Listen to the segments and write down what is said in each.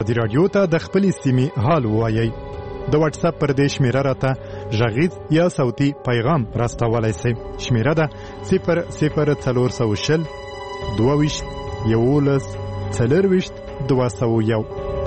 ازادي رادیو ته د خپلې سیمې حال ووایئ. د واتس اپ پر دې شمیره راته غږیز یا صوتي پیغام راستولی شئ. شمیره ده 00420 22 11 40 201.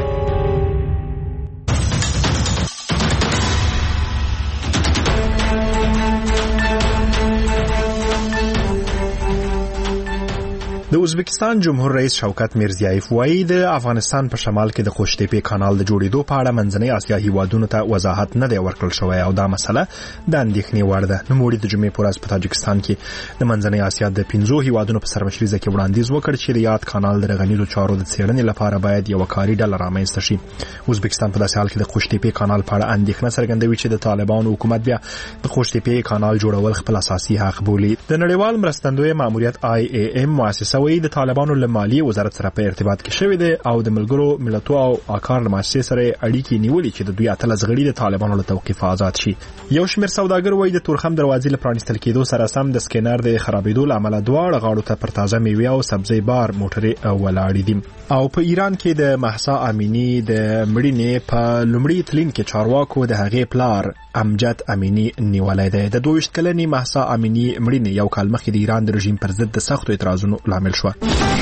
د ازبکستان جمهور رئیس شوکت میرزیایف وایي د افغانستان په شمال کې د خوشتېپې کانال د جوړېدو په اړه منځنۍ اسیا هیوادونو ته وضاحت نه دی ورکړل شوی او دا مسله د اندېښنې وړ ده. نوموړي د جمعې په ورځ په تاجکستان کې د منځنۍ اسیا د 15 هیوادونو په سرمشریزه کې وړاندیز وکړ چې د یاد کانال د رغنیزو چارو د څېړنې لپاره باید یو کاري ډله رامنځته شي. ازبکستان په داسې حال کې د خوشتېپې کانال په اړه اندېښنه څرګندوي چې د طالبانو حکومت بیا د خوشتېپې کانال جوړول خپل اساسي حق بولي. د نړیوال مرستندوی ماموریت IAM مؤسسه وایي د طالبانو له مالیې وزارت سره په ارتباط کې شوی دی او د ملګرو ملتونو او آکار له مؤسسې سره اړیکې نیولې چې د دوی 18 غړي د طالبانو له توقیف آزاد شي. یو شمېر سوداګر وایي د تورخم دروازې له پرانیستل کېدو سره سم د سکینر د خرابېدو له امله دواړه غاړو ته پر تازه میوې او سبزۍ بار موټرې ولاړې دي. او په ایران کې د مهسا امینی د مړینې په لومړي تلین کې چارواکو د هغې پلار امجد امینی نیولای دی. د 22 کلنې مهسا امینی مړینې یو کال مخکې د ایران د رژیم پر ضد د سختو اعتراضونو لامل شو.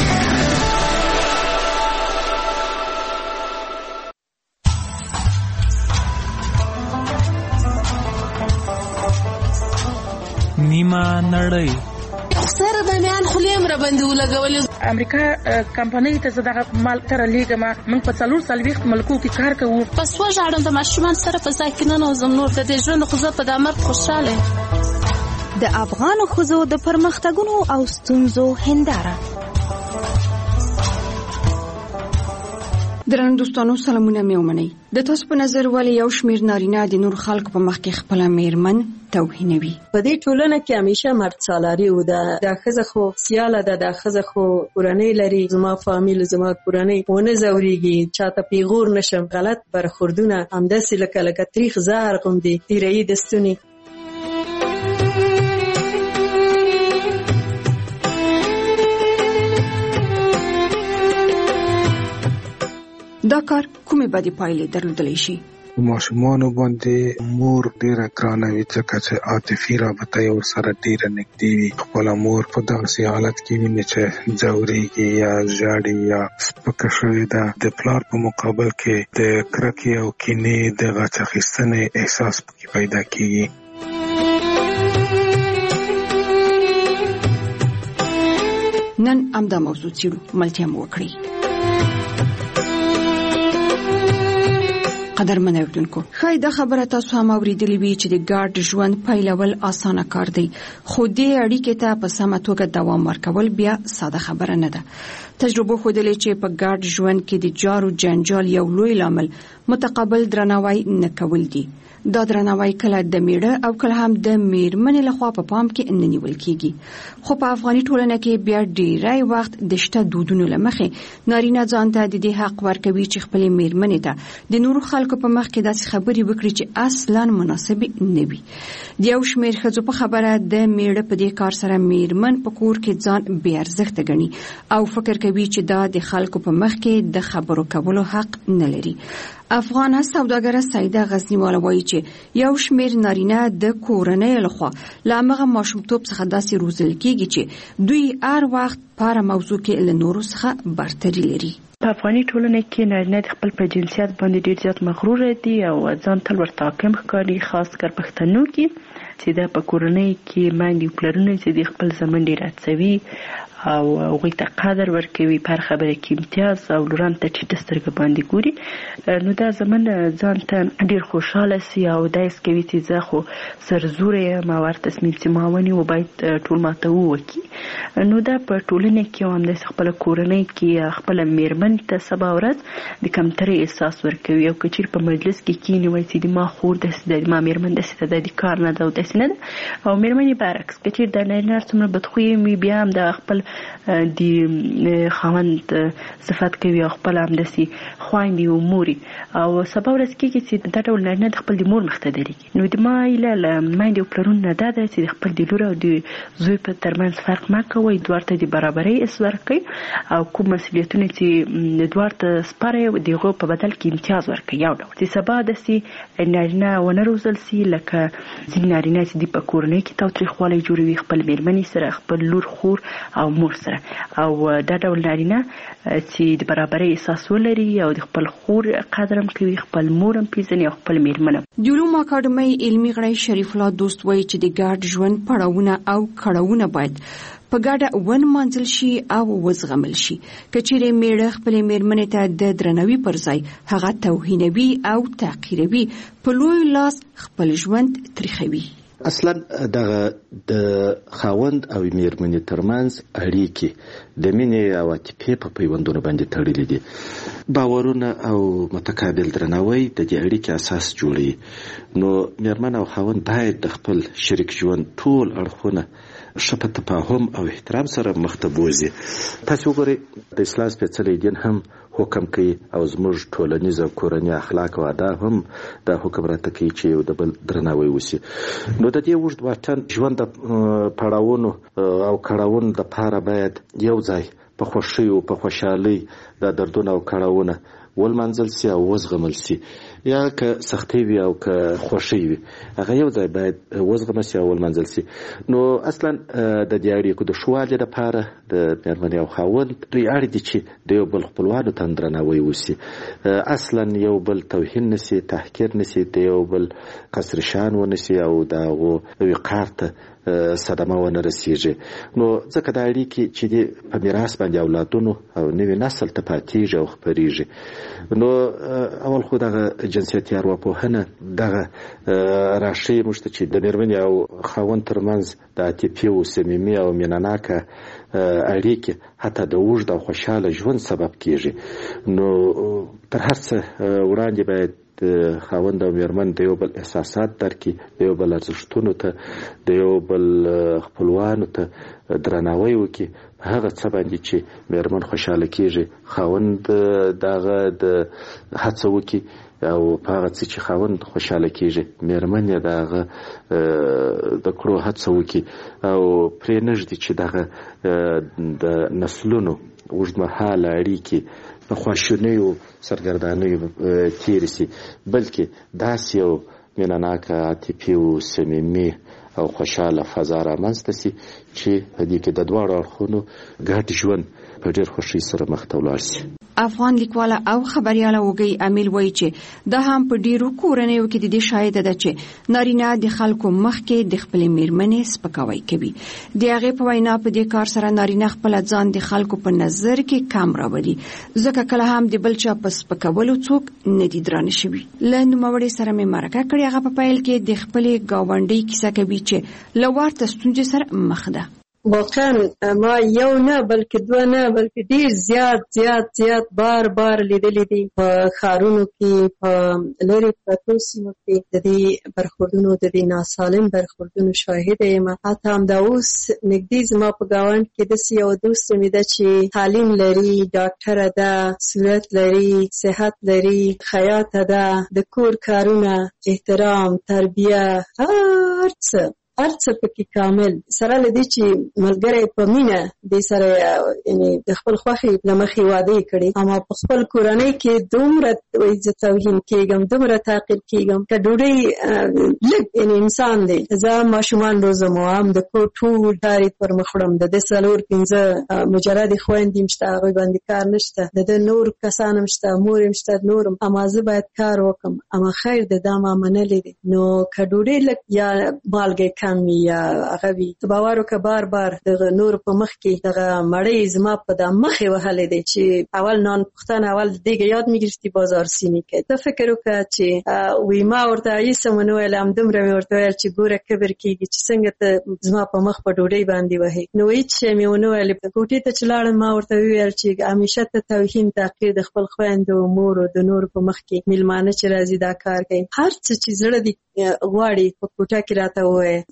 نیمه نړۍ سره بامیان خلیم را باندې ولګولې. امریکا کمپنۍ ته زداغه مال تر لیګه من په 440 ملکو کې کار کوو. پس وژاړم د ماشومان سره په ځای کې نه نوزم نور د دې ژوند خو زه په دامر خوشاله. د افغان ښځو د پرمختګونو او ستونزو هنداره. درنو دوستانو سلامونه مې ومنئ. د تاسو په نظر ولې یو شمېر نارینه د نور خلکو په مخ کې خپله میرمن توهینوي؟ په دې ټولنه کې همیشه مرد سالاري و. د ښځه خو سیاله ده، د ښځه خو کورنۍ لري، زما فامیل زما کورنۍ ونه ځورېږي، چاته پیغور نشم. غلط برخوردونه همداسې لکه تریخ زهر غوندې تیرهیي د ستوني. دا کار کومې بدې پایلې درلودلی شي؟ ماشومانو باندې مور ډیره ګرانه وي ځکه چې عاطفي رابطه یې ورسره ډیره نږدې وي. خپله مور په داسې حالت کې ویني چې ځورېږي یا ژاړي یا سپکه شوې ده. د پلار په مقابل کې د کرکې او کینې د غچ اخیستنې احساس پکې پیدا کېږي. نن همدا موضوع څېړو، ملتیا مو وکړئ. قدرمن اوریدونکو، ښایي دا خبره تاسو هم اورېدلې وي چې د ګډ ژوند پیلول اسانه کار دی، خو دې اړیکې ته په سمه توګه دوام ورکول بیا ساده خبره نه ده. تجربه ښودلې چې په ګډ ژوند کې د جار و جنجال یو لوی لامل متقابل درناوی نه کول دي. دا درناوی کله د میړه او کله هم د میرمنې لخوا په پام کې نه نیول کېږي. خو په افغاني ټولنه کې بیا ډیری وخت د شته دودونو له مخې نارینه ځان ته د دې حق ورکوي چې خپلې میرمنې ته د نورو خلکو په مخ کې داسې خبرې وکړي چې اصلا مناسبې نه وي. د یو شمېر ښځو په خبره د میړه په دې کار سره میرمن په کور کې ځان بې ارزښته ګڼي او فکر کوي چې دا د خلکو په مخ کې د خبرو کولو حق نه لري. افغانه سوداګره سیده غزنیواله وایي چې یو شمېر نارینه د کورنۍ لخوا له همغه ماشومتوب څخه داسې روزل کېږي چې دوی هر وخت په هره موضوع کې له نورو څخه برتري لري. په افغاني ټولنه کې نارینه د خپل په جنسیت باندې ډېر زیات مغرور دي او ځان تل ورته حاکم ښکاري، خاص کر پښتنو کې چې دا په کورنۍ کې میندې او پلرونه چې د خپل زمن ډېر هڅوي او هغوی ته قدر ورکوي، په هر خبره کې امتیاز او لوران ته ټیټه سترګه باندې ګوري. نو دا زمن ځان ته ډېر خوشحاله سي او دا حس کوي چې زه خو سرزوره یم او هر تصمیم چې ما ونیو باید ټول ماته ووکي. نو دا په ټولنه کې هم همداسې خپله کورنۍ کې خپله میرمن ته سبا ورځ د کمترۍ احساس ورکوي او که چېرې په مجلس کې کښېني وایي چې د ما خور داسې ده، د ما میرمن داسې ده، د کار نه ده او داسې نه ده. او میرمنې برعکس که چېرې د نارینه هر څومره بدخویه وي بیا هم د خپل د خاوند صفات کوي او خپل همداسي خويندې او موري او سبا ورځ کې چې دا ډول نارینه د خپل د مور مخ ته درېږي. نو د مایله میندې او پلرونو نه دا ده چې د خپل د لور او د زوی په ترمنځ فرق مه کوئ، دواړو ته د برابرۍ حس ورکړئ او کوم مسؤلیتونه چې دواړو ته سپارئ د هغو په بدل کې امتیاز ورکړئ. یو ډول چې سبا داسې نارینه ونه روزل سي لکه ځینې نارینه چې د په کورنۍ کې تاوتریخوالی جوړوي خپل مېرمنې سره، خپل لور، خور او مور سره. او دا ډول نارینه چې د برابرۍ احساس ولري او د خپل خور قدر هم کوي، خپل مور هم پیژني او خپل مېرمن هم. د علومو اکاډمۍ علمي غړی شریف الله دوست وایي چې د ګډ ژوند پړاوونه او کړاوونه باید په ګډه ونمانځل شي او وزغمل شي. که چیرې میړه خپلې مېرمنې ته د درناوي پر ځای هغه توهینوي او تحقیروي، په لوی لاس خپل ژوند تریخوي. اصلا دغه د خاوند او مېرمنې ترمنځ اړیکې د مینې او عاطفې په پیوندونو باندې تړلې دي. باورونه او متقابل درناوی د دې اړیکې اساس جوړوي. نو مېرمن او خاوند باید د خپل شریک ژوند ټول اړخونه ښه په تفاهم او احترام سره مخ ته بوځي. تاسو وګورئ د اسلام سپېڅلی دین هم حکم کوي او زموږ ټولنیز او کورني اخلاق او آداب هم دا حکم راته کوي چې یو د بل درناوی وشي. نو د دې اوږد واټن ژوند د پړاوونو او کړاوونو دپاره باید یو ځای په خوښیو په خوشحالۍ دا دردونه او کړاوونه ولمانځل سي او وزغمل سي. یا که سختي وي او که خوښي وي هغه یو ځای باید وزغمل سي او ولمانځل سي. نو اصلا د دې اړیکو د ښه والي لپاره د مېرمنې او خاوند دوی اړ دي چې د یو بل خپلوانو ته درناوی وسي، اصلا یو بل توهین نسي، تحقیر نسي، د یو بل قصر شان ونسي او د هغو وقار ته صدمه ونه رسیږي. نو ځکه دا اړیکې چې دي په میراث باندې اولادونو او نوي نسل ته پاتېږي او خپرېږي. نو اول خو دغه جنسیتي ارواپوهنه دغه راښیي موږ ته چې د مېرمنې او خاوند ترمنځ د عاطفي او صمیمي او مینهناکه اړیکې حتی د اوږد او خوشحاله ژوند سبب کېږي. نو تر هر څه وړاندې باید خاوند او مېرمن د یو بل احساسات درکړي، د یو بل ارزښتونو ته، د یو بل خپلوانو ته درناوی وکړي. هغه څه باندې چې مېرمن خوشحاله کېږي خاوند دغه د هڅه وکړي او په هغه څه چې خاوند خوشحاله کېږي مېرمن یې دغه د کړو هڅه وکړي او پرې نږدې چې دغه د نسلونو اوږدمهاله اړیکې په خواشینیو سرګردانیو تېرې سي، بلکې داسې یو مینهناکه عاطفي او صمیمي او خوشحاله فضا رامنځته سي چې په دې کې د دواړو اړخونو ګډ ژوند په ډېر خوښۍ سره مخ ته ولاړ سي. افغان لیکواله او خبرياله وګي امیل وایي چې دا هم په ډیرو کورنیو کې د دې شاهد ده چې نارینه د خلکو مخ کې د خپل مېرمنې سپکاوی کوي. د هغه په وینا په دې کار سره نارینه خپل ځان د خلکو په نظر کې کم راوړي، ځکه کله هم د بل چا په سپکولو څوک نه دي درانه شوي. له نوموړي سره مې مرکه کړې، هغه په پیل کې د خپلې ګاونډۍ کیسه کوي چې له ورته ستونزې سره مخ ده. واقعا ما یو نه بلکې دوه نه بلکې ډیر زیات بار لیدلې دي په ښارونو کې، په لرې پرتو سیمو کې د دې برخوردونو د دې ناسالم برخوردونو شاهده یم. حتی همدا اوس نږدې زما په ګاونډ کې داسې یو دوست مې ده چې تعلیم لري، ډاکټره ده، صورت لري، صحت لري، خیاطه ده، د کور کارونه، احترام، تربیه، هر څه پکې کامل سره لدی چې ملګری په مینه د سره یعنی د خپل خوخي لمخې واده کړي. اما په خپل کورنۍ کې دومره عزت توهین کېږم، دومره تعقیب کېږم که ډوډۍ لږ یعنی انسان دی. زه ماشومان روزم او هم د کور ټول کار پر مخ وړم، د 4-5 مجرد خويندې مشته، هغوی باندې کار نشته، د نور کسان مشته، مور مشته، نورم، اما زه باید کار وکم. اما خیر د دا ما منلې دي. نو که ډوډۍ لږ یا مالګه یا هغه وي باور وکړه بار د نور په مخ کې دغه مړی زما په د مخې وهلې دی چې اول نان پختن اول دیګه یاد میګرستی بازار سیمې کې. ته فکر وکړه چې وی ما ورته یې سمونو علم دومره ورته ویل چې ګوره کبر کېږي چې څنګه ته زما په مخ په ډوډۍ باندې وهې. نو هیڅ مې ونه ویل. په کوټې ته چې لاړم ما ورته ویل چې همیشه ته توهین تحقیر د خپل خویندو مور او د نور په مخ کې میلمانه چې راځي دا کار کوي. هر څه چې زړه دې غواړي په کوټه کې راته وایي،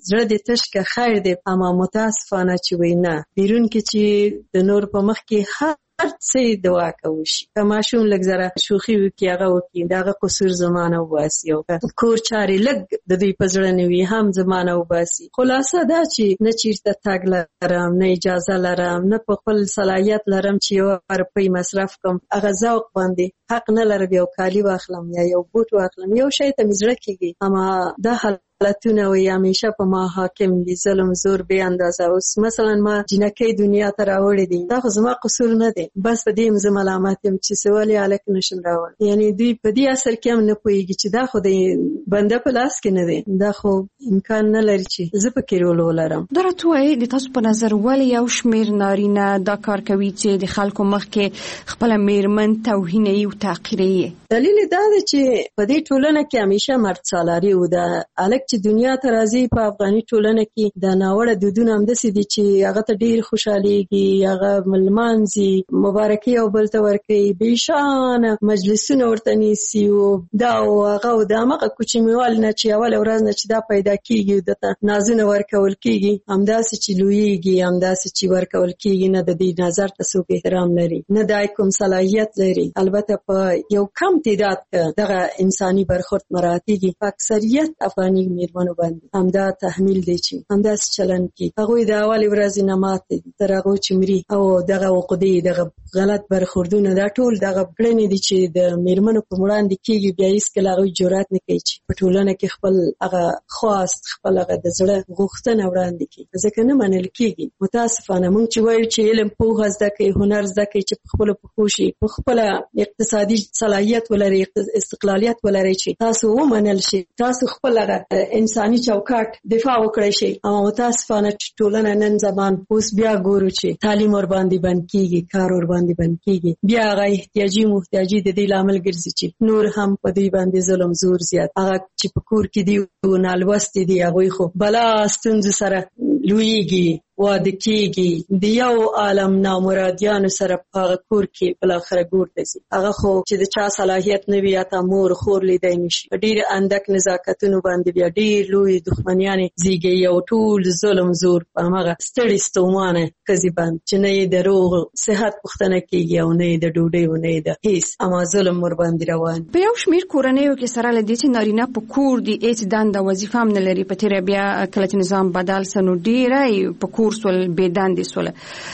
زړه دې تش که خیر دې، اما متاسفانه چې وای نه، بیرون کې چې د نور په مخ کې هر څه دعا کوي شي. که ماشوم لږ زره شوخي وکړي هغه وکړي، دغه قصور زمانه وباسي، او کور چارې لږ د دوی په زړه نه وي هم زمانه وباسي. خلاصه دا چې نه چیرته تګ لرم، نه اجازه لرم، نه په خپل صلاحیت لرم چې یو روپۍ مصرف کوم. هغه ذوق باندې حق نه لرم یو کالي واخلم یا یو بوټ واخلم، یو شی ته مې زړه کېږي. اما دا حالتونه وي همیشه په ما حاکم دي، ظلم زور بې اندازه. اوس مثلا ما جنکۍ دنیا ته راوړې دي، دا خو زما قصور نه دی، بس په دې یم زه ملامت یم چې څه ولې هلک نشم راوړی. یعنې دوی په دې اصل کې هم نه پوهېږي چې دا خو د بنده په لاس کې نه دی، دا خو امکان نه لري چې زه پکې رول ولرم. دا راته ووایئ د تاسو په نظر ولې یو شمېر نارینه دا کار کوي چې د خلکو مخکې خپله میرمن توهینوي او تحقیروي؟ دلیل دا دی چې په دې ټولنه کې همیشه مرد سالاري و. دا هلک چې دنیا ته راځي په افغاني ټولنه کې دا ناوړه دودونه همداسې دي چې هغه ته ډېر خوشحالېږي، هغه لمانځي، مبارکي یو بل ته ورکوي، بېشانه مجلسونه ورته نیسي، او دا او هغه او د همغه کوچنیوالي نه چې اوله ورځ نه چې دا پیدا کېږي دته نازونه ورکول کېږي، همداسې چې لویېږي، همداسې چې ورکول کېږي. نه د دې نظر ته څوک احترام لري، نه د کوم صلاحیت لري. البته په یو کم تعداد دغه انساني برخورد مراعاتېږي، په اکثریت افغاني میرمنو باندې همدا تحمیل دی چې همداسې چلن کوي. هغوی د اولې ورځې نه ماتې دي تر هغو چې مري، او دغه عقدې، دغه غلط برخوردونه، دا ټول دغه کړنې دي چې د میرمنو په وړاندې کېږي. بیا هېڅکله هغوی جرأت نه کوي چې په ټولنه کې خپل هغه خواست، خپل هغه د زړه غوښتنه وړاندې کړي، ځکه نه منل کېږي. متاسفانه موږ چې وایو چې علم پوهه زده کوي، هنر زده کوي، چې په خپلو پښو شي، په خپله اقتصادي صلاحیت ولري، استقلالیت ولري، چې تاسو ومنل شي، تاسو خپل هغه انساني چوکاټ دفاع وکړئ شي. اما متاسفانه ټولنه نن زمان اوس بیا ګورو چې تعلیم ور باندې بند کېږي، کار ور باندې بند کېږي، بیا هغه احتیاجي محتاجي د دې لامل ګرځي چې نور هم په دوی باندې ظلم زور زیات. هغه چې په کور کې دي او نالوستي دي، هغوی خو بلا ستونزو سره لویږي، واده کېږي، د یو عالم نامرادیانو سره په هغه کور کې بالاخره ګور ته ځي. هغه خو چې د چا صلاحیت نه وي، حتی مور خور لیدی نه شي. په ډېر اندک نزاکتونو باندې بیا ډېر لوی دښمنیانې زیږوي، او ټول ظلم زور په همغه ستړې ستومانه ښځې باندې چې نه یې د روغ صحت پوښتنه کېږي، او نه یې د ډوډۍ، او نه یې د هېڅ، اما ظلم ورباندې روان. په یو شمېر کورنیو کې سره له دې چې نارینه په کور دي، هېڅ دنده وظیفه هم نه لري. په تېره بیا کله چې نظام بدل سه نو ډېری په کور سول، بې دندې سوله.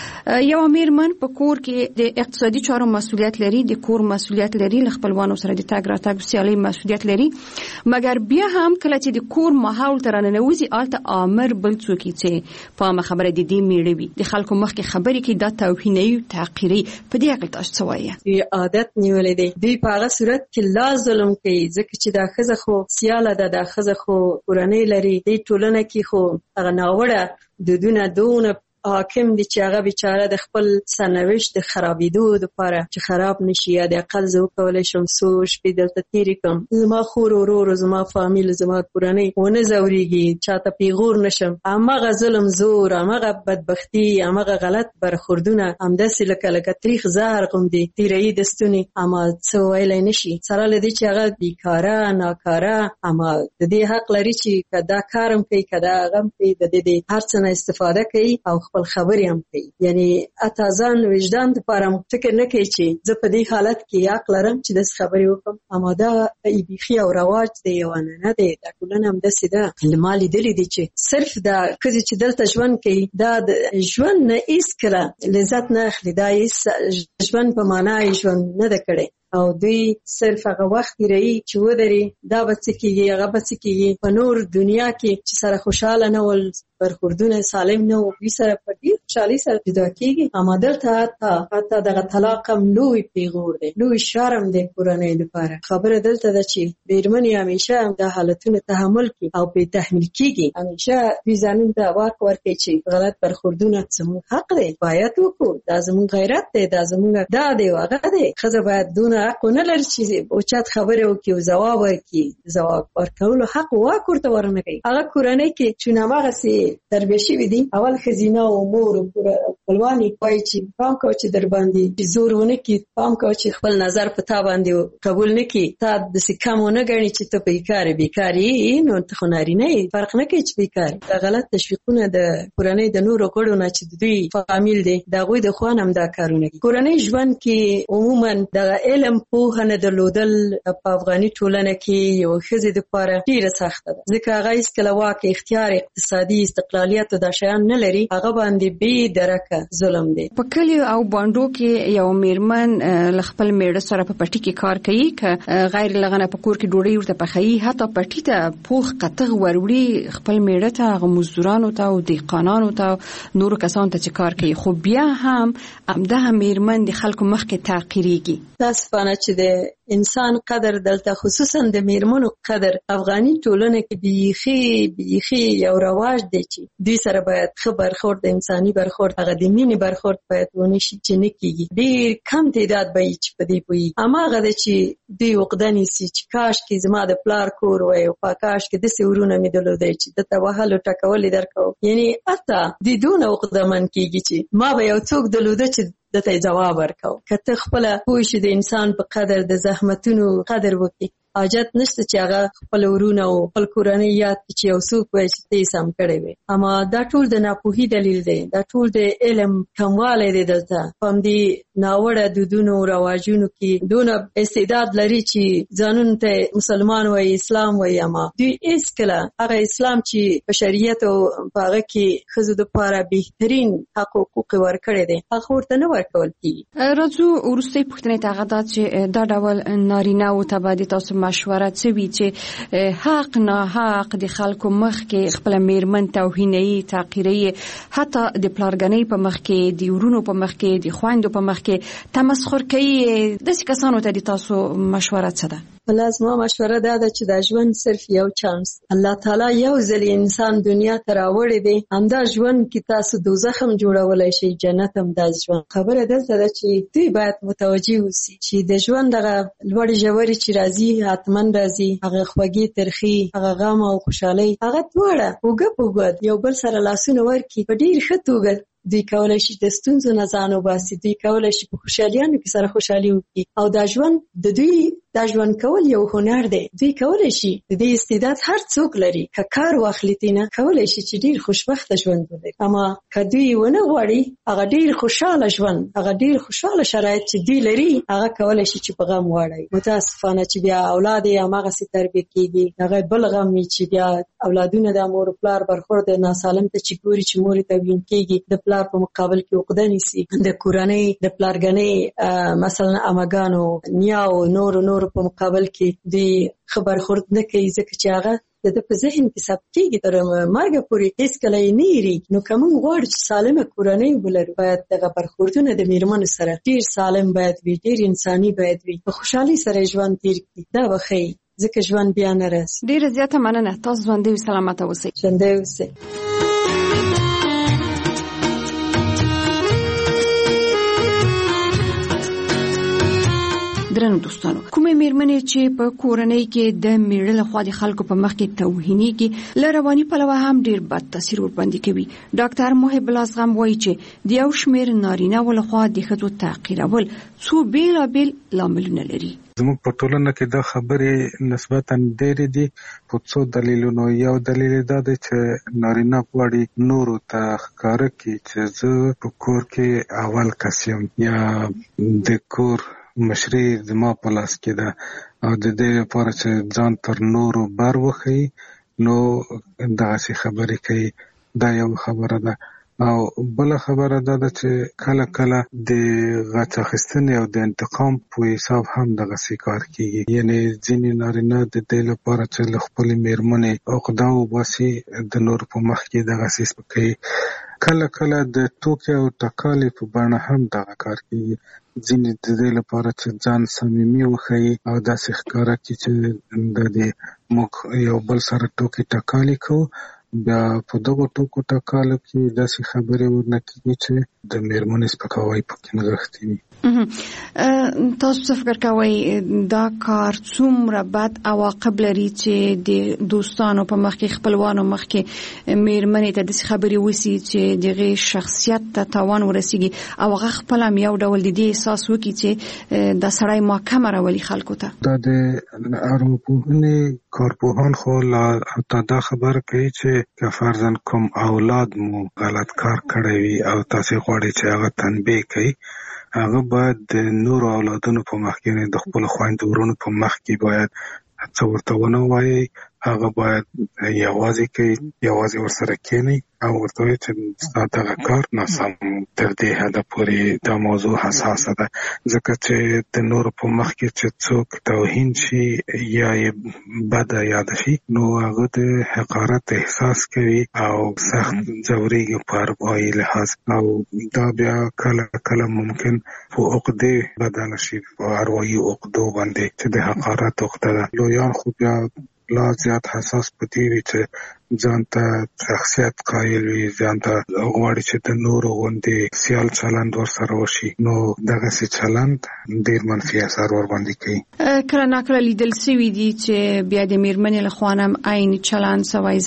یو میرمن په کور کې د اقتصادي چارو مسؤلیت لري، د کور مسؤلیت لري، له خپلوانو سره د تګ راتګ سیالۍ مسؤلیت لري، مګر بیا هم کله چې د کور ماحول ته راننوځي هلته آمر بل څوک چې په عامه خبره د دې میړه وي، د خلکو مخکې خبرې کوي، دا توهینوي، تحقیروي. په دې هکله تاسو څه وایئ؟ دوی عادت نیولی دی، دوی په هغه صورت کې لا ظلم کوي، ځکه چې دا ښځه خو سیاله ده، دا ښځه خو کورنۍ لري. دې ټولنه کې خو هغه ناوړه دودونه دونه حاکم دي چې هغه بیچاره د خپل سرنوشت د خرابېدو دپاره چې خراب نشي، یا د اقل زه وکولی شم څو شپې دلته تېرې کړم، زما خور ورور، زما فامیل، زما کورنۍ ونه ځورېږي، چاته پیغور نشم. همغه ظلم زور، همغه بدبختي، همغه غلط برخوردونه همداسې لکه تریخ زهر غوندې تېروي د ستوني، اما څه ویلی نشي. سره له دې چې هغه بیکاره، ناکاره، اما د دې حق لري چې که دا کار هم کوي، که دا هغه هم کوي، د دې هر څه نه استفاده کوي، او خپل خبرې هم کوي. یعنی اته ځان وجدان دپاره فکر نه کوي چې زه په دې حالت کې حق لرم چې داسې خبرې وکړم. اما دا بیخي او رواج دی، یو عنعنه دی. دا ټولنه همداسې ده. ما لیدلي دي چې صرف دا ښځې چې دلته ژوند کوي، دا د ژوند نه هېڅکله لذت نه اخلي، دا ژوند په معنا یې ژوند نه ده کړی، او دوی صرف هغه وخت تېروي چې ودرې، دا به څه کېږي، هغه به څه کېږي. په نور دنیا کې چې سره خوشحاله نه ول، برخوردونه سالم نه و، دوی سره په ډېر خوشحالۍ سره جدا کېږي. اما دلته حتی دغه طلاق هم لوی پیغور دی، لوی شرم دی کورنۍ دپاره. خبره دلته ده چې مېرمنې همیشه دا حالتونه تحمل کړي او پرې تحمیل کېږي. همیشه دوی ځانونو ته واک ورکوي چې غلط برخوردونه زموږ حق دی، باید وکړو، دا زموږ غیرت دی، دا زموږ دا دی او هغه دی. ښځه باید دونه حق ونه لري چې اوچت خبرې وکړي او ځواب ورکړي. ځواب ورکولو حق واک ورته ورنه کوي. هغه کورنۍ کې چې هماغسې تربیه شوي دي، اول ښځینه او مور خپلواني وایي چې پام کوه چې در باندې زور ونه کړي، پام کوه چې خپل نظر په تا باندې قبول نه کړي، تا داسې کم ونه ګڼي چې ته بیکار یې، نو ته خو نارینه یې، فرق نه کوي چې بیکار یې. دا غلط تشویقونه د کورنۍ د نورو غړو نه چې د دوی فامیل دی د هغوی د خوا نه هم دا کارونه کوي. کورنۍ ژوند کې عموما د علم پوهه نه درلودل په افغاني ټولنه کې یو ښځې دپاره ډېره سخته ده، ځکه هغه هېڅکله واک، اختیار، اقتصادي استقلالیت او دا شیان نه لري. هغه باندې بې درکه ظلم دی. په کلیو او بانډو کې یو میرمن له خپل میړه سره په پټي کې کار کوي، که غیر لغنه په کور کې ډوډۍ ورته پخوي، حتی پټي ته پوخ قطغ وروړي خپل میړه ته، هغه مزدورانو ته او دهقانانو ته نورو کسانو ته چې کار کوي، خو بیا هم همدغه میرمن د خلکو مخکې تحقیریږي. تاسفانه چې د انسان قدر دلته خصوصا د میرمنو قدر افغاني ټولنه کې بیخي یو رواج دی چې دوی سره باید ښه برخورد، د انساني برخورد، هغه د مینې برخورد باید ونه شي چې نه کېږي. ډېر کم تعداد به وي چې په دې پوهېږي. هماغه ده چې دوی عقده نیسي چې کاشکې زما د پلار کور وی او کاشکې داسې ورونه مې درلودی چې دته وهلو ټکولې درکوم. یعنې حتی دوی دونه عقدهمن کېږي چې ما به یو څوک درلوده چې دته جواب ورکو. که ته خپله پوه شې د انسان په قدر، د زحمتونو قدر وکړي، حاجت نشته چې هغه خپل ورونه او خپل کورنۍ یاد کړي چې یو څوک وایي چې ته یې سم کړی وې. اما دا ټول د ناپوهي دلیل دی، دا ټول د علم کموالی دی. دلته په همدې ناوړه دودونو او رواجونو کې دونه استعداد لري چې ځانونو ته مسلمان وایي، اسلام وایي، اما دوی هېڅکله هغه اسلام چې په شریعت او په هغه کې ښځو دپاره بهترین حق او حقوق یې ورکړی دی هغه ورته نه ورکول کېږي. راځو وروستۍ پوښتنې ته، هغه دا چې دا ډول نارینه‌و ته باید تاسو مشوره څه وي چې حق نه حق د خلکو مخ کې خپل میرمن توهیني، تحقیري، حتی د پلارګنۍ په مخ کې، د ورونو په مخ کې، د خویندو په مخ کې تمسخر کوي، داسې کسانو ته د تاسو مشوره څه ده؟ بله زما مشوره دا ده چې دا ژوند صرف یو چانس الله تعالی یو ځل انسان دنیا ته راوړی دی، همدا ژوند کې تاسو دوزخ هم جوړولی شئ، جنت هم دا ژوند. خبره دلته ده چې دوی باید متوجه اوسي چې د ژوند دغه لوړې ژورې چې راځي، حتما راځي، هغه خوږې ترخې، هغه غم او خوشحالۍ، هغه دواړه اوږه په اوږه یو بل سره لاسونه ورکړي په ډېر ښه توګه. دوی کولی شي د ستونزو نه ځان وباسي، دوی کولی شي په خوشحالیانو کې سره خوشحالي وکړي. او دا ژوند د دوی دا ژوند کول یو هنر دی. دوی کولی شي د دې استعداد هر څوک لري، که کار واخلي تېنه کولی شي چې ډېر خوشبخته ژوند ولري. اما که دوی ونه غواړي هغه ډېر خوشحاله ژوند، هغه ډېر خوشحاله شرایط چې دوی لري، هغه کولی شي چې په غم واړوي. متاسفانه چې بیا اولاد یې هماغسې تربیه کېږي، هغه بل غم وي چې بیا اولادونه د مور پلار برخورد ناسالم ته چې ګوري چې مور یې توهین کېږي، د پلار په مقابل کې عقده نیسي، د کورنۍ د پلارګنۍ مثلا اماګانو، نیاو، نورو په مقابل کې دوی ښه برخورد نه کوي، ځکه چې هغه د ده په ذهن کې ثبت کېږي تر مرګه پورې، هېڅکله یې نه هېرېږي. نو که موږ غواړو چې سالمه کورنۍ ولرو، باید دغه برخوردونه د میرمنو سره ډېر سالم باید وي، ډېر انساني باید وي، په خوشحالۍ سره ژوند تېر کړي. دا به ښایي، ځکه ژوند بیا نه راځي. ډېره زیاته مننه. تاسو ژوندی او سلامته اوسئ. ژوندی اوسئ. درنو دوستانو، کومې میرمنې چې په کورنۍ کې د میړه لخوا د خلکو په مخ کې توهینېږي، له رواني پلوه هم ډېر بد تاثیر ورباندې کوي. ډاکټر محب الله زغم وایي چې د یو شمېر نارینه‌و لخوا د ښځو تحقیرول څو بېلابېل لاملونه لري. زموږ په ټولنه کې دا خبرې نسبتاً ډېرې دي په څو دلیلونو. یو دلیل دا دی چې نارینه غواړي نورو ته ښکاره کړي چې زه په کور کې اول کس یم، یا د کور مشري زما په لاس کې ده، او د دې لپاره چې ځان تر نورو بر وښیي نو دغسې خبرې کوي. دا یو خبره ده. او بله خبره دا ده چې کله کله د غچ اخیستنې او د انتقام په حساب هم دغسې کار کېږي. یعنې ځینې نارینه د دې لپاره چې له خپلې مېرمنې عقده وباسي د نورو په مخ کې دغسې سپکوي. کله کله د ټوکې او ټکالې په بڼه هم دغه کار کېږي. ځینې د دې لپاره چې ځان صمیمي وښیي او داسې ښکاره کړي چې د دې موږ یو بل سره ټوکې ټکالې کوو، بیا په دغه ټوکو ټکالو کې داسې خبرې ورنه کېږي چې د میرمنې سپکاوی پکې نغښتی وي. تاسو څه فکر کوئ دا کار څومره بد عواقب لري چې د دوستانو په مخ کې خپلوانو مخ کې میرمنې ته داسې خبرې وسی چې دغه شخصیت ته تاوان ورسیږي او هغه خپل هم یو ډول د دې احساس وکړي چې د سړی محکمه راولي خلکو ته؟ دا د ارواپوهنې کارپوهان خو حتی دا خبره کوي چې که فرضاً کوم اولاد مو غلط کار کړی وي او تاسو غواړئ چې هغه تنبیه کړئ، هغه باید د نورو اولادونو په مخ کې د خپل خویندو ورونو په مخ کې باید څه ورته ونه وایي، هغه باید یوازې ورسره کېنئ او ورته وایي چې ستا دغه کار ناسم تر دې حده پورې دا موضوع حساسه ده، ځکه چې د نورو په مخ کې چې څوک توهین شي یا یې بده یاده شي نو هغه د حقارت احساس کوي او سخت ځورېږي په اروايي لحاظ، او دا بیا کله کله ممکن په عقدې بدله شي، په اروايي عقدو باندې چې د حقارت عقده ده. لویان خو بیا لا زیات حساس پدې وي چې ځان ته شخصیت قایل وي، ځان ته غواړي چې د نورو غوندې سیال چلند ورسره وشي، نو دغسې چلند ډېر منفي اثر ورباندې کوي. کله ناکله لیدل سوي دي چې بیا د میرمنې له خوا هم عین چلند سوی،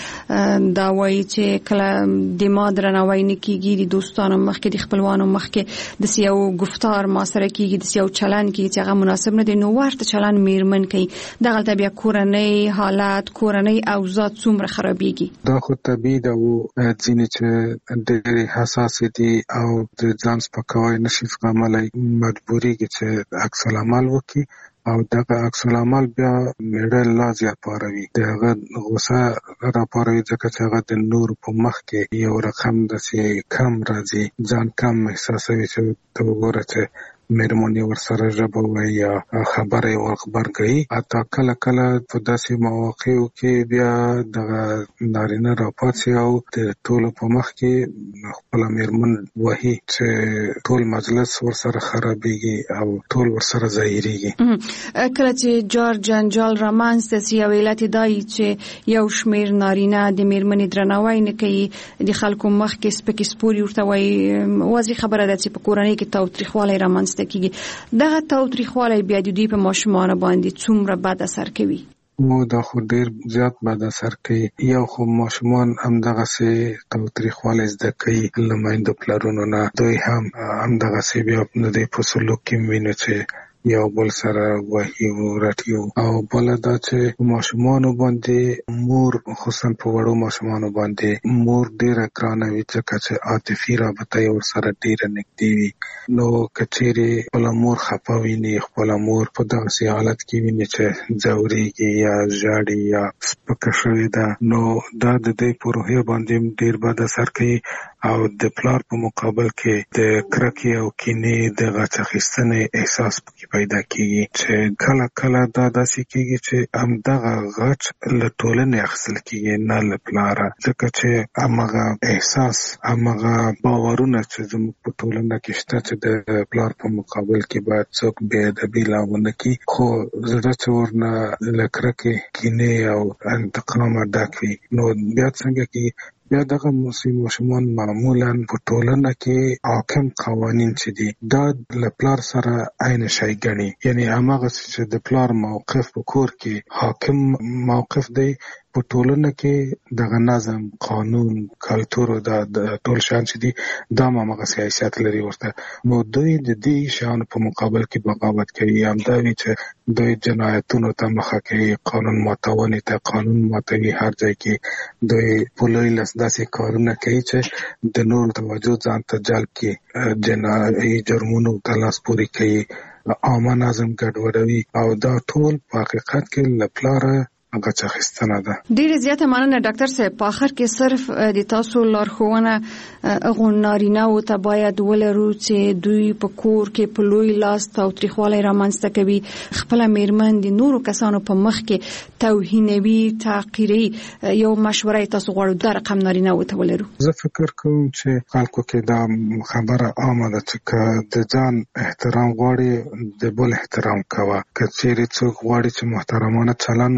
ځکه دا وایي چې کله د ما درناوی نه کېږي د دوستانو مخکې د خپلوانو مخکې داسې یو گفتار ما سره کېږي، داسې یو چلند کېږي چې هغه مناسب نه دی، نو ورته چلند میرمن کوي. دغلته بیا کورنۍ حالات، کورنۍ اوضاع څومره خرابېږي. دا خو طبیعي ده او ځینې چې ډېرې حساسې دي او د ځان سپکاوی نشي زغملی مجبورېږي چې عکس العمل وکړي او دغه عکس العمل بیا میړه لا زیات پاروي، د هغه غوسه راپاروي، ځکه چې هغه د نور په مخ کې یو رقم داسې کم راځي، ځان کم احساسوي چې ته وګوره چې میرمنې ورسره ژبه وایي یا خبره یې ورغبرګوي. حتی کله کله په داسې مواقعو کې بیا دغه نارینه راپاڅي او د ټولو په مخ کې خپله میرمن وهي چې ټول مجلس ورسره خرابېږي او ټول ورسره ظاهرېږي. کله چې جار جنجال رامنځته سي او علت دا وي چې یو شمېر نارینه د میرمنې درناوی نه کوي، د خلکو مخ کې سپکې سپورې ورته وایي، واضح خبره ده چې په کورنۍ کې تاوتریخوالی رامنځته کیږي. دغه تاوتریخوالی بیا د دوی په ماشومانو باندې څومره بد اثر کوي؟ دا خو ډیر زیات بد اثر کوي. یو خو ماشومان همدغسې تاوتریخوالی زده کوي له میندو پلرونو نه، دوی هم همدغسې بیا د دې په سلوک کې وینو چې یو بل سره وهي رټي، او بله دا چې ماشومانو باندې مور، خصوصا په وړو ماشومانو باندې مور ډیره ګرانه وي، ځکه چې عاطفي رابطه یې ورسره ډیره نږدې وي. نو که چیرې خپله مور خفه ویني، خپله مور په دغسې حالت کې ویني چې ځورېږي یا ژاړي یا سپکه شوې ده، نو دا د دې په روحیه باندې ډیر بد اثر کوي او د پلار په مقابل کې د کرکې او کینې د غچ اخیستنې احساس پکې پیدا کیږي، چې کله کله دا داسې کیږي چې همدغه غچ له ټولنې اخیستل کیږي نه له پلاره، ځکه چې همغه احساس، همغه باورونه چې زموږ په ټولنه کې شته چې د پلار په مقابل کې باید څوک بې ادبي لا ونه کړي، خو زړه چې ورنه له کرکې، کینې او انتقامه ډک وي، نو بیا څنګه کېږي؟ بیا دغه ماشومان معمولا په ټولنه کې حاکم قوانین چې دي دا له پلار سره عین شی ګڼي، یعنی هماغه چې د پلار موقف په کور کې حاکم موقف دی، په ټولنه کې دغه نظم، قانون، کلتور او د ټول شان چې دي دا هماغه حیثیت لري ورته، نو دوی د دې شیانو په مقابل کې بغاوت کوي، همدا وي چې دوی جنایتونو ته مخه کوي، قانون ماتونې ته قانون ماتوي، هر ځای کې دوی په لوی لاس داسې کارونه کوي چې د نورو توجه ځان ته جلب کړي، جنایي جرمونو ته لاس پورې کوي، عامه نظم ګډوډوي، او دا ټول په حقیقت کې له پلاره هغه څه اخیستنه ده. ډیره زیاته مننه ډاکټر صاحب. په اخر کې صرف د تاسو لارښوونه هغو نارینه‌و ته باید ولرو چې دوی په کور کې په لوی لاس تاوتریخوالی رامنځته کوي، خپله میرمن د نورو کسانو په مخ کې توهینوي، تحقیروي. یو مشوره تاسو غواړو دا رقم نارینه‌و ته ولرو؟ زه فکر کوم چې خلکو کې دا خبره عامه ده چې که د ځان احترام غواړي د بل احترام کوه، که چیرې څوک غواړي چې محترمانه چلند ورسره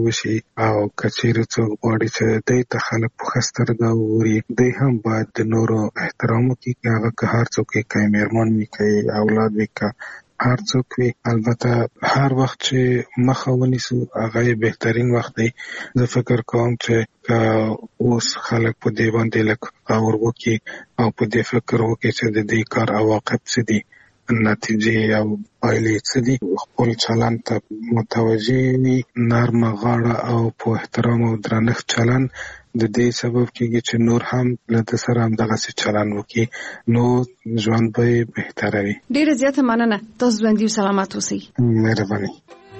وشي او کچېرې څوک غواړي چې دوی ته خلک په ښه سترګه وګوري دوی هم باید د نورو احترام وکړي هغه که هر څوک یې که مېرمن وي که اولاد وي که هر څوک وي البته هر وخت چې مخه ونیسو هغه بهترین وخت دی زه فکر کوم چې اوس خلک په دې باندې لږ غور وکړي او په دې فکر وکړي چې د دې کار عواقب څه دي نتیجې او پایلې څه دي خپل چلند ته متوجه وي نرمه غاړه او په احترام او درنښت چلند د دې سبب کېږي چې نور هم له ده سره همدغسې چلند وکړي نو ژوند به یې بهتره وي. ډېره زیاته مننه. تاسو ژوندي او سلامت اوسئ. مهرباني.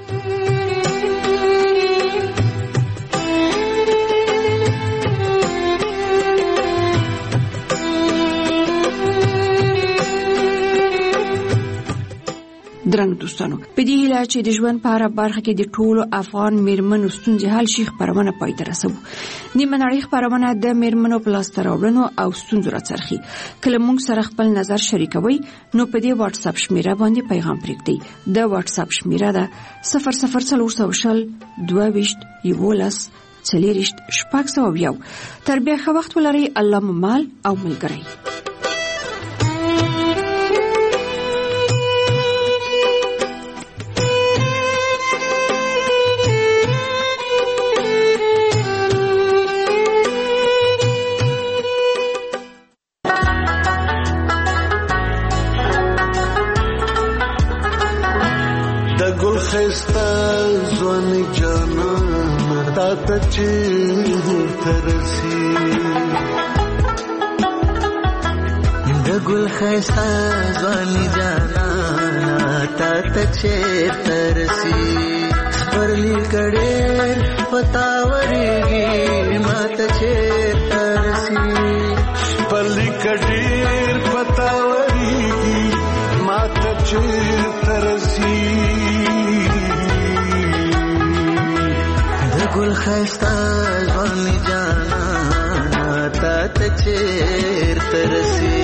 درنو دوستانو په دې هیله چې د ژوند په هره برخه کې د ټولو افغان میرمنو ستونزې حل شي خبرونه پای ته رسوو. نیمه نړۍ خبرونه د میرمنو په لاسته راوړنو او ستونزو راڅرخي. کله موږ سره خپل نظر شریکوي نو په دې واتس اپ شمیره باندې پیغام پرېږدئ. د واتس اپ شمیره ده 00400 22 11 40 تر بیا ښه وخت ولرئ. الله مو مال او ملګری. गल खैसा ज़वानी जाना नाता तचे तरसी परली कड़े पतावरेगी मात चे तरसी परली कड़े पतावरेगी मात चे तरसी गल खैसा ज़वानी जाना नाता तचे तरसी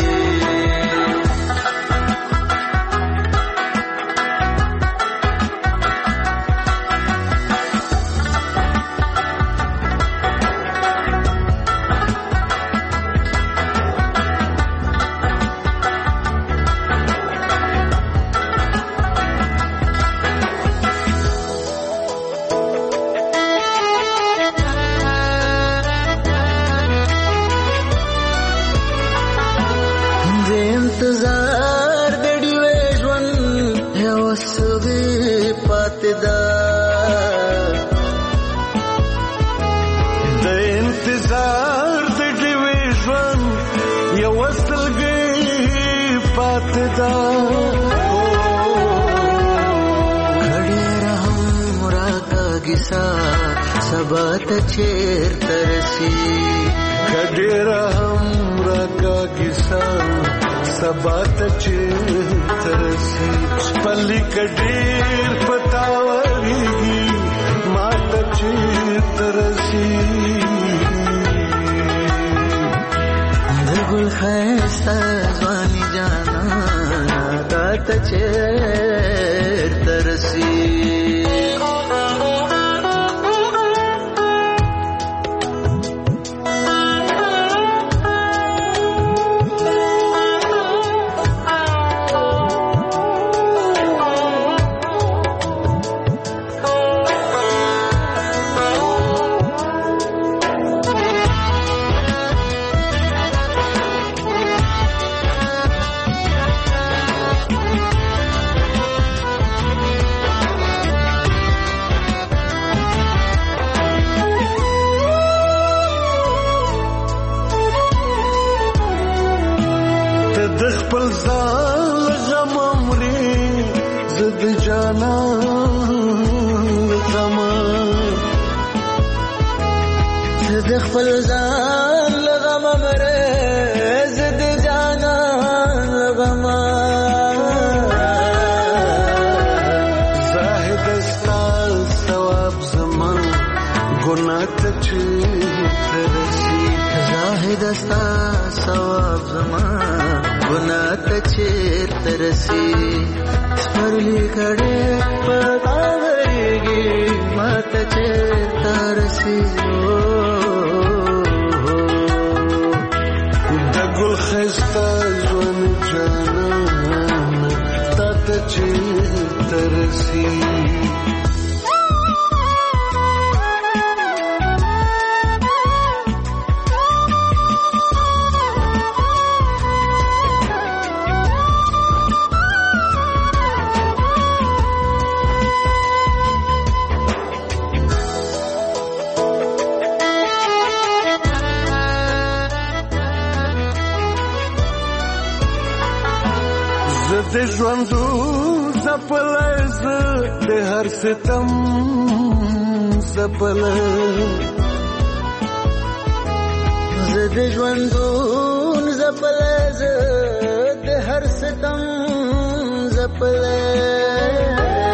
सबत चेर तरसी कडेरा हमरा का किसा सबत चेर तरसी पल्ली कडेर पतावरीगी मात चेर तरसी गुल खैसा ज़वानी जाना दात चेर तरसी तरसी परली कड़े पतावरेगी मात चेर راسي د ګل خسته ژوند جانان تا ته چیرته رسي د ژوندو زپلی زه د هر ستم زپلی زه د ژوندو زپلی زه د هر ستم زپلی